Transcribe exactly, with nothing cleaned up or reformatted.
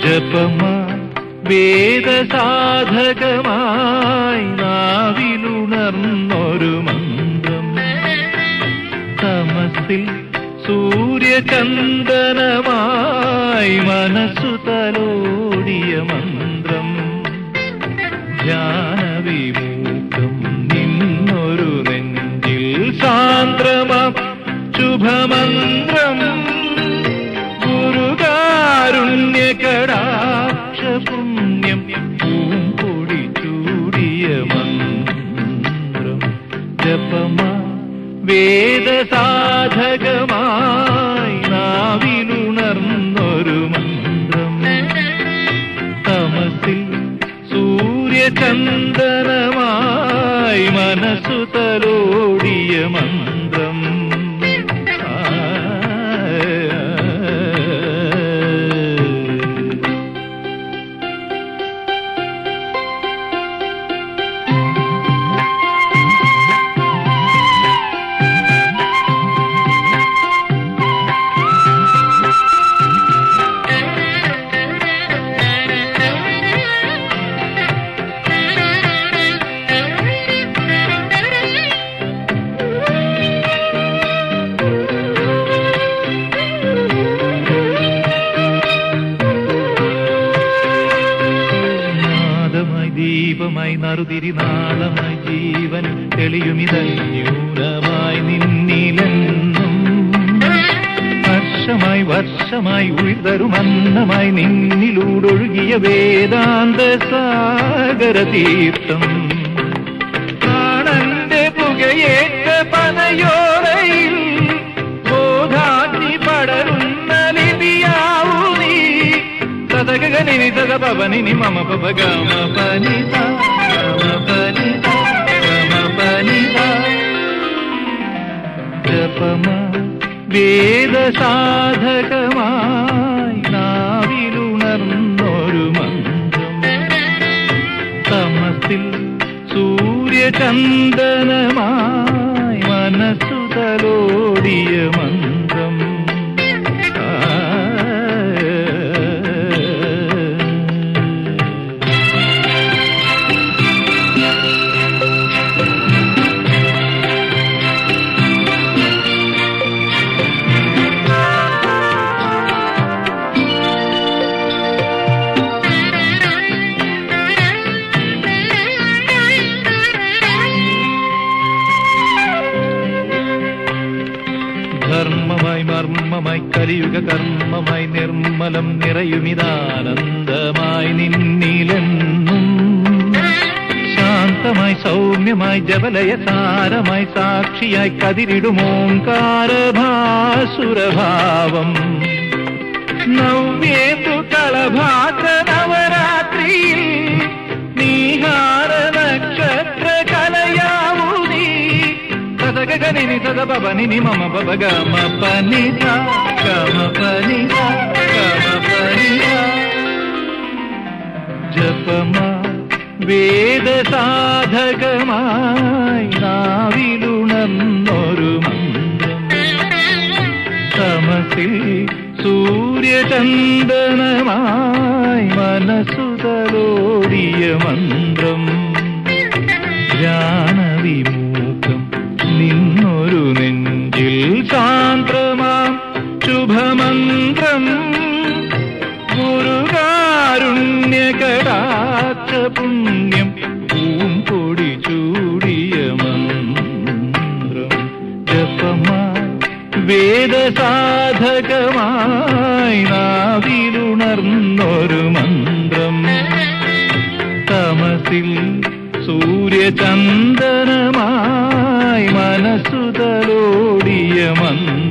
ജപമായി വേദസാധകമായി നാവിലുണർന്നൊരു മന്ത്രം, തമസിൽ സൂര്യചന്ദനമായി മനസ്സു തലോടിയ മന്ത്രം, ധ്യാനവിമുഖം നിന്നൊരു നെഞ്ചിൽ സാന്ദ്രമാം ശുഭമന്ത്രം, ഗുരുകാരുണ്യകടാക്ഷപുണ്യം പൂങ്കൊടി ചൂടിയ മന്ത്രം, ജപമാ വേദസാധകമായി നാവിലുണർന്നൊരു മന്ത്രം, തമസിൽ സൂര്യചന്ദനമായി മനസ്സു തലോടിയ മന്ത്രം. ദീപമായി നറുതിരിനാളമായി ജീവൻ തെളിയുമിതന്യൂനമായി നിന്നിലെന്നും, വർഷമായി വർഷമായി ഉയർതരുമന്നമായി നിന്നിലൂടൊഴുകിയ വേദാന്ത സാഗര തീർത്ഥം, പ്രാണന്റെ പുകയേറ്റ പനയോരയിൽ ബോധാഗ്നി പടരുന്ന ലിപിയാവൂ നീ, സദഗഗനിനി സദപവനിനി മമ പപഗമ പനിത ഗമ പനിത ഗമ പനിത. ജപമാ വേദസാധകമായി നാവിലുണർന്നൊരു മന്ത്രം, തമസിൽ സൂര്യചന്ദനമായി മനസ്സു തലോടിയ മന്ത്രം. ധർമ്മമായി മർമ്മമായി കലിയുഗ കർമ്മമായി നിർമ്മലം നിറയുമിതാനന്ദമായി നിന്നിലെന്നും, ശാന്തമായി സൗമ്യമായി ജപലയ സാരമായി സാക്ഷിയായി കതിരിടുമോങ്കാരഭാസുരഭാവം, നവ്യേന്ദു കളഭാദ്ര നവരാത്രിയിൽ നീഹാര നക്ഷത്ര കലയാവൂ നീ, സദഗഗനിനി സദപവനിനി മമ പപഗമ പനിത ഗമ പനിത ഗമ പനിത. ജപമാ വേദസാധകമായി നാവിലുണർന്നൊരു മന്ത്രം, തമസിൽ സൂര്യചന്ദനമായി മനസ്സു തലോടിയ മന്ത്രം, ധ്യാനവിമുഖം നിന്നൊരു നെഞ്ചിൽ സാന്ദ്രമാം ശുഭമന്ത്രം, ഗുരുകാരുണ്യകടാക്ഷപുണ്യം പൂങ്കൊടി ചൂടിയ മന്ത്രം, ജപമായി വേദസാധകമായി നാവിലുണർന്നൊരു മന്ത്രം, തമസിൽ സൂര്യചന്ദനമായി മനസ്സു തലോടിയ മന്ത്രം.